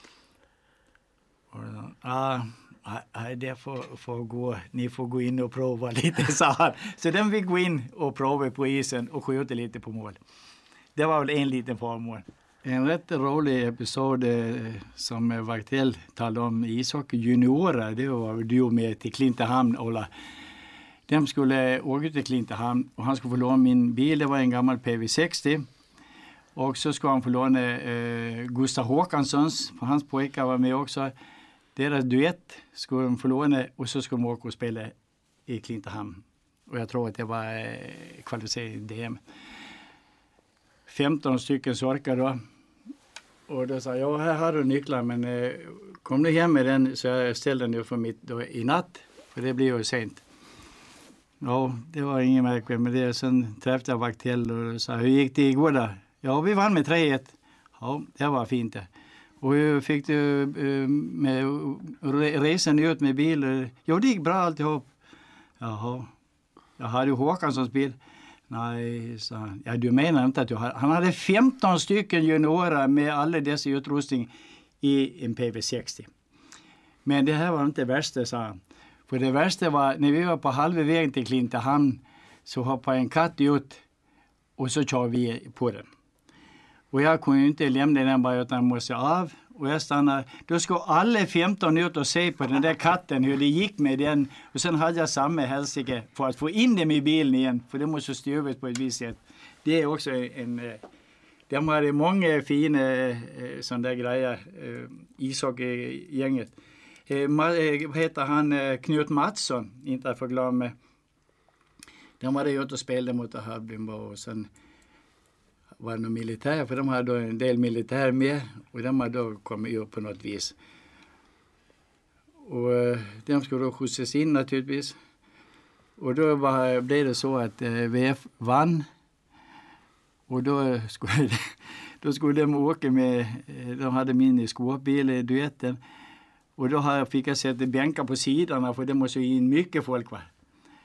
C: Och då, det får gå. Ni får gå in och prova lite, sa han. Så den fick gå in och prova på isen och skjuta lite på mål. Det var väl en liten förmån. En rätt rolig episod som Vaktell talade om ishockey juniorer, det var du med till Klintehamn, Ola. De skulle åka till Klintehamn och han skulle få låna min bil, det var en gammal PV60. Och så skulle han få låna Gustav Håkanssons, för hans pojkar var med också. Deras duett skulle de få låna och så skulle de åka och spela i Klintehamn. Och jag tror att det var kvalificerad DM. 15 stycken sorkar då. Och då sa jag, här har du nycklar, men kom nu hem med den så jag ställde den för mitt då, i natt. För det blir ju sent. Ja, det var ingen märkvärdigt med det. Sen träffade jag Vaktell och sa, hur gick det igår då? Ja, vi vann med 3-1. Ja, det var fint det. Och hur fick du med resan ut med bil? Ja, det gick bra alltihop. Jaha, jag hade ju Håkanssons bil. Nej, sa han. Ja, du menar inte att han hade 15 stycken juniorer med alla dessa utrustning i en PV60. Men det här var inte det värsta, sa han. För det värsta var, när vi var på halva vägen till Klintehamn så hoppade en katt ut och så kör vi på den. Och jag kunde ju inte lämna den bara utan måste av. Och jag stannade. Då ska alla 15 ut och se på den där katten, hur det gick med den. Och sen hade jag samma hälsike för att få in dem i bilen igen. För det måste stövas på ett visst sätt. Det är också de hade många fina sådana där grejer, ishockeygänget. Vad heter han? Knut Mattsson, inte att förglömma. De var ute och spelade mot Hablingbå och sen var det någon militär, för de hade då en del militär med och de hade då kommit upp på något vis. Och de skulle då skjutsas in naturligtvis. Och då blev det så att VF vann. Och då skulle de åka med, de hade min skåpbil i duetten. Och då fick jag sätta bänkar på sidorna för det måste ju in mycket folk, va.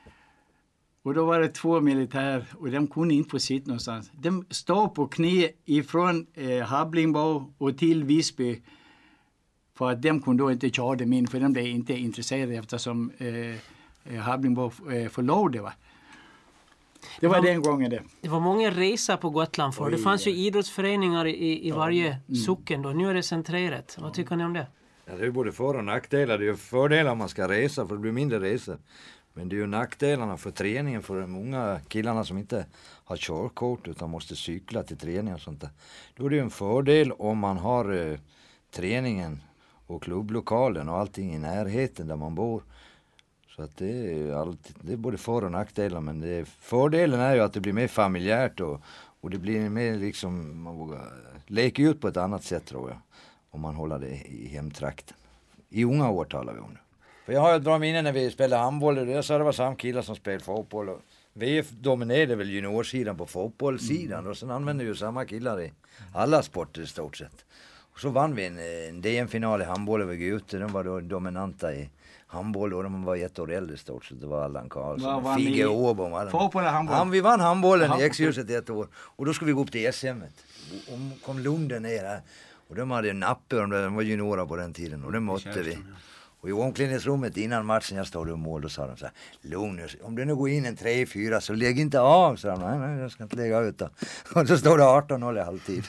C: Och då var det 2 militär och de kunde inte få sitta någonstans. De stod på knä ifrån Hablingbå och till Visby. För att de kunde då inte köra dem in, för de blev inte intresserade eftersom Hablingbå förlorade, va. Det var den gången det.
A: Det var många resor på Gotland för. Det fanns ju idrottsföreningar i varje socken då. Nu är det centrerat. Vad tycker ni om det?
D: Ja, det är både för- och nackdelar. Det är ju fördelar om man ska resa för det blir mindre resor. Men det är ju nackdelarna för träningen för de många killarna som inte har körkort utan måste cykla till träning och sånt där. Då är det ju en fördel om man har träningen och klubblokalen och allting i närheten där man bor. Så att det är både för- och nackdelar, men fördelen är ju att det blir mer familjärt och det blir mer liksom, man vågar leka ut på ett annat sätt tror jag. Om man håller det i hemtrakten. I unga år talar vi om det. För jag har ett bra minne när vi spelade handboll. Jag sa det var samma killar som spelade fotboll. Och VF dominerade väl juniorsidan på fotbollssidan. Och sen använde ju samma killar i alla sporter i stort sett. Och så vann vi en DM-final i handboll över Gute. De var då dominanta i handboll och de var 1 år äldre i stort sett. Det var Allan Karlsson, Figge Åbom.
C: Fotboll och handboll?
D: Vi vann handbollen i X-huset 1 år. Och då skulle vi gå upp till SM-et. Och kom Lunden ner här. Och de hade en nappe, de var juniorer på den tiden. Och det mötte vi. Och i omklädningsrummet innan matchen jag stod i mål, då sa de så här: lugn, om du nu går in en 3-4 så lägg inte av, sa de. Nej, jag ska inte lägga ut då. Och så stod det 18-0 i halvtid.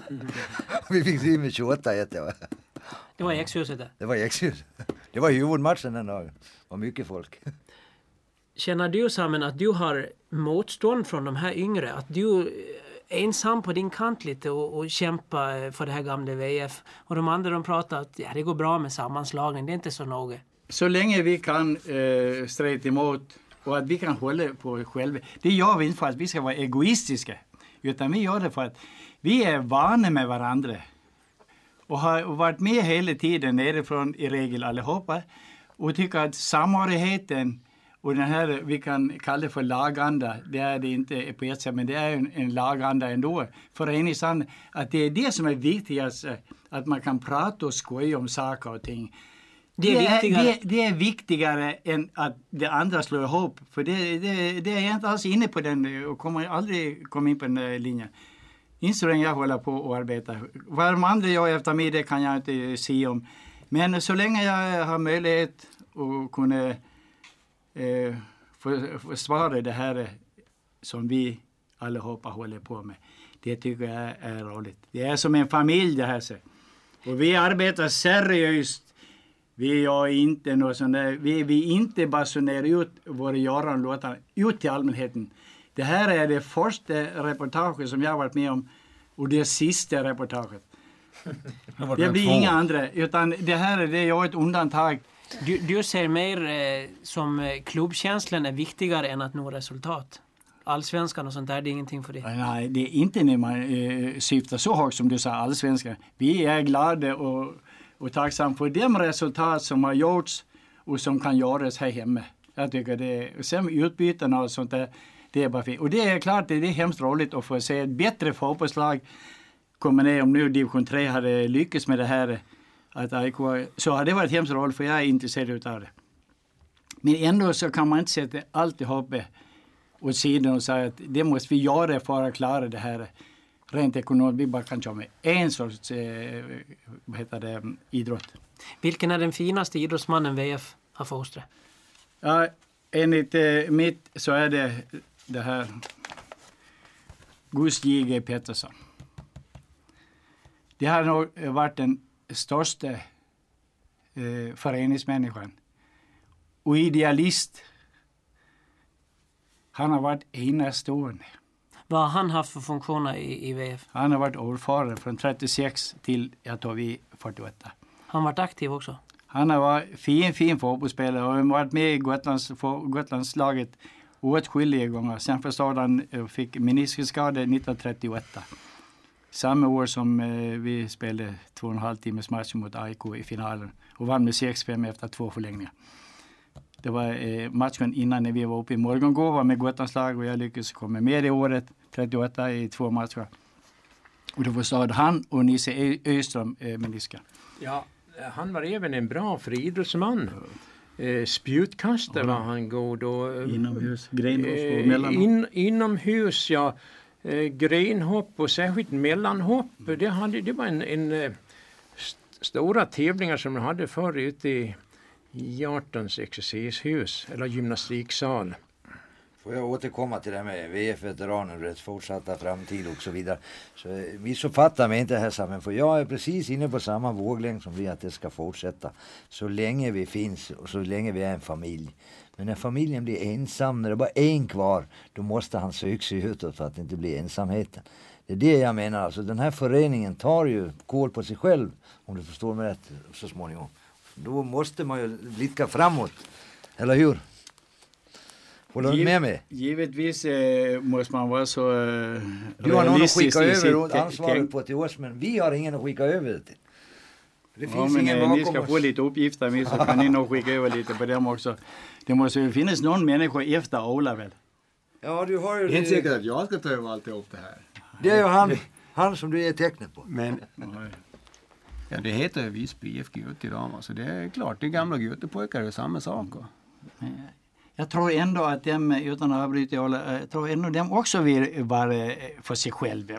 D: Vi fick se med 28-1.
A: Det var i X-huset där.
D: Det var i X-huset. Det var huvudmatchen den dagen. Det var mycket folk.
A: Känner du, Samen, att du har motstånd från de här yngre? Att du ensam på din kant lite och kämpa för det här gamla VF? Och de andra de pratar att det går bra med sammanslagning, det är inte så noga.
C: Så länge vi kan streta emot och att vi kan hålla på själva. Det gör vi inte för att vi ska vara egoistiska. Utan vi gör det för att vi är vana med varandra. Och har varit med hela tiden nerifrån i regel allihopa. Och tycker att samhörigheten och den här, vi kan kalla det för laganda, det är det inte på ett sätt, men det är en laganda ändå. Föreningsanda, att det är det som är viktigast, att man kan prata och skoja om saker och ting. Det är viktigare än att det andra slår ihop. För det är inte alls inne på den och kommer aldrig komma in på den linjen. Inte så länge jag håller på och arbetar. Vad de andra gör efter mig, det kan jag inte säga om. Men så länge jag har möjlighet att kunna försvara det här som vi allihopa håller på med. Det tycker jag är roligt. Det är som en familj det här. Och vi arbetar seriöst. Vi gör inte något sånt där. Vi inte basunerar ut våra göran låtar ut till allmänheten. Det här är det första reportaget som jag har varit med om och det sista reportaget. Det blir inga andra, utan det här är ett undantag.
A: Du ser mer som klubbkänslan är viktigare än att nå resultat. Allsvenskan och sånt där, det är ingenting för det.
C: Nej, det är inte när man syftar så högt som du sa, allsvenskan. Vi är glada och tacksamma för de resultat som har gjorts och som kan göras här hemma. Jag tycker det, sen utbyten och sånt där, det är bara fint. Och det är klart, det är hemskt roligt att få se ett bättre fotbollslag komma ner. Om nu division 3 hade lyckats med det här, att AIK, så hade det varit hemskt roligt, för jag är intresserad av det. Men ändå så kan man inte sätta allt ihop åt sidan och säga att det måste vi göra för att klara det här rent ekonomiskt. Vi bara kan köra med en sorts idrott.
A: Vilken är den finaste idrottsmannen VF har fostrat?
C: Ja, enligt mitt så är det här Gus J.G. Pettersson. Det har nog varit den största föreningsmänniskan. Och idealist. Han har varit enastående.
A: Vad har han haft för funktioner i VF?
C: Han har varit ordförande från 36 till, jag tror vi, 48.
A: Han har varit aktiv också?
C: Han har varit fin fotbollsspelare och har varit med i Gotlandslaget åtskilliga gånger. Sen förstod han fick meniskelskada 1938. Samma år som vi spelade 2,5 timmars match mot AIK i finalen och vann med 6-5 efter 2 förlängningar. Det var matchen innan när vi var uppe i Morgongåva med Gotlandslag och jag lyckades komma med i året 38 i 2 matcher. Och då förstod han och Nisse Öström menisker.
B: Ja, han var även en bra friidrottsman. Spjutkastare var han god. Och,
C: inomhus, grenhopp och mellanhopp.
B: Inomhus, ja. Grenhopp och särskilt mellanhopp. Det var en stora tävlingar som de hade förr ute i Hjartans exercishus eller gymnastiksal.
D: Får jag återkomma till det med VF-veteraner, rätt fortsatta framtid och så vidare. Så missuppfatta mig inte här Sam, för jag är precis inne på samma våglängd som vi att det ska fortsätta. Så länge vi finns och så länge vi är en familj. Men när familjen blir ensam, när det bara är en kvar, då måste han söka sig utåt för att det inte blir ensamheten. Det är det jag menar. Alltså, den här föreningen tar ju kål på sig själv, om du förstår mig rätt, så småningom. Då måste man ju blicka framåt. Eller hur? Håller du med mig?
C: Givetvis måste man vara så
D: du har någon att skicka över ansvaret på till oss, men vi har ingen att skicka över det till. Det finns ingen bakom
C: ni ska få lite uppgifter med så kan ni nog skicka över lite på dem också. Det måste ju finnas någon människa efter Ola väl?
D: Ja, du har ju...
F: Det är inte säkert att jag ska ta över alltihop det här.
D: Det är ju han som du är tecknet på.
E: Men ja, det heter ju Visby IF Göte idag. Så det är klart, det gamla Götepojkar är samma sak.
C: Jag tror ändå att de, utan att avbryta, jag tror ändå de också vill vara för sig själva.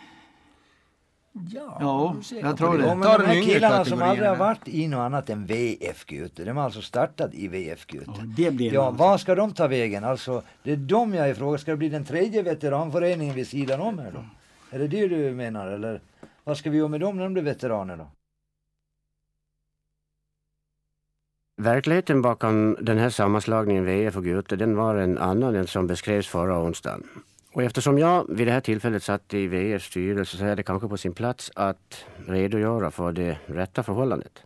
E: Ja,
C: jag tror det.
D: Ja, men de här killarna som aldrig har varit i något annat än VF Göte, de har alltså startat i VF Göte. Vad ska de ta vägen? Alltså, det är de jag ifråga. Ska det bli den 3:e veteranföreningen vid sidan om här då? Är det det du menar? Eller vad ska vi göra med dem när de blir veteraner då?
G: Verkligheten bakom den här sammanslagningen VF och Göte, den var en annan än som beskrevs förra onsdagen. Och eftersom jag vid det här tillfället satt i VFs styrelse så är det kanske på sin plats att redogöra för det rätta förhållandet.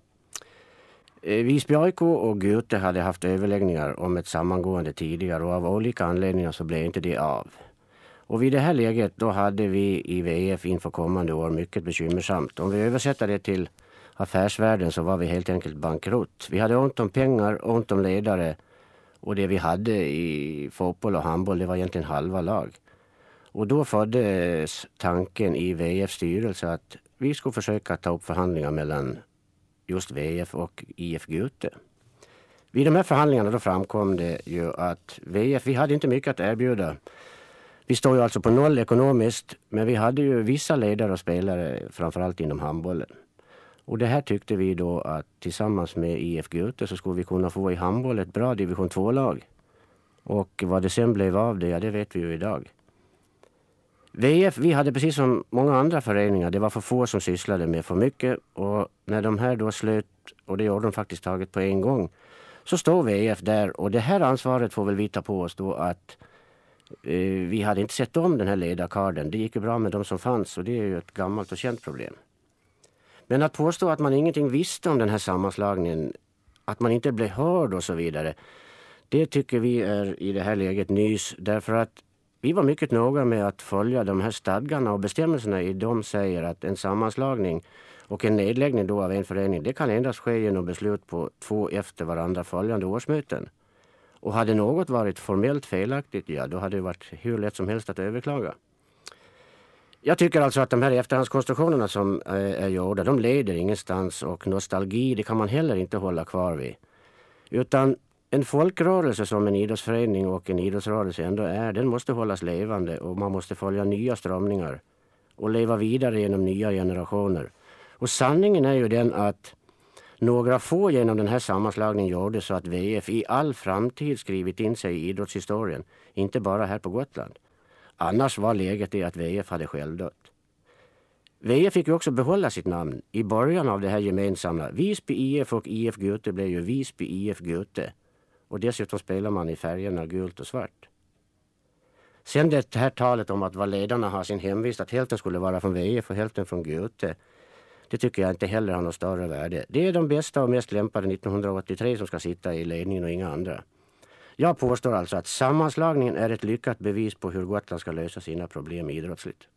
G: Visby AIK och Göte hade haft överläggningar om ett sammangående tidigare och av olika anledningar så blev inte det av. Och vid det här läget då hade vi i VF inför kommande år mycket bekymmersamt. Om vi översätter det till affärsvärlden så var vi helt enkelt bankrutt. Vi hade ont om pengar, ont om ledare och det vi hade i fotboll och handboll det var egentligen halva lag. Och då föddes tanken i VFs styrelse att vi skulle försöka ta upp förhandlingar mellan just VF och IF Göte. Vid de här förhandlingarna då framkom det ju att VF, vi hade inte mycket att erbjuda. Vi står ju alltså på noll ekonomiskt, men vi hade ju vissa ledare och spelare framförallt inom handbollen. Och det här tyckte vi då att tillsammans med IF Göte så skulle vi kunna få i handboll ett bra division 2-lag. Och vad det sen blev av det, ja det vet vi ju idag. VF, vi hade precis som många andra föreningar, det var för få som sysslade med för mycket. Och när de här då slöt, och det gjorde de faktiskt taget på en gång, så står VF där. Och det här ansvaret får väl vi ta på oss då att vi hade inte sett om den här ledarkarden. Det gick ju bra med de som fanns och det är ju ett gammalt och känt problem. Men att påstå att man ingenting visste om den här sammanslagningen, att man inte blev hörd och så vidare, det tycker vi är i det här läget nys. Därför att vi var mycket noga med att följa de här stadgarna och bestämmelserna i de säger att en sammanslagning och en nedläggning då av en förening, det kan endast ske genom beslut på 2 efter varandra följande årsmöten. Och hade något varit formellt felaktigt, ja då hade det varit hur lätt som helst att överklaga. Jag tycker alltså att de här efterhandskonstruktionerna som är gjorda, de leder ingenstans och nostalgi, det kan man heller inte hålla kvar vid. Utan en folkrörelse som en idrottsförening och en idrottsrörelse ändå är, den måste hållas levande och man måste följa nya strömningar och leva vidare genom nya generationer. Och sanningen är ju den att några få genom den här sammanslagningen gjorde så att VF i all framtid skrivit in sig i idrottshistorien, inte bara här på Gotland. Annars var läget det att VF hade självdött. VF fick ju också behålla sitt namn. I början av det här gemensamma Visby IF och IF Göte blev ju Visby IF Göte. Och dessutom spelar man i färgerna gult och svart. Sen det här talet om att vad ledarna har sin hemvist, att hälften skulle vara från VF och hälften från Göte. Det tycker jag inte heller har något större värde. Det är de bästa och mest lämpade 1983 som ska sitta i ledningen och inga andra. Jag påstår alltså att sammanslagningen är ett lyckat bevis på hur Gotland ska lösa sina problem idrottsligt.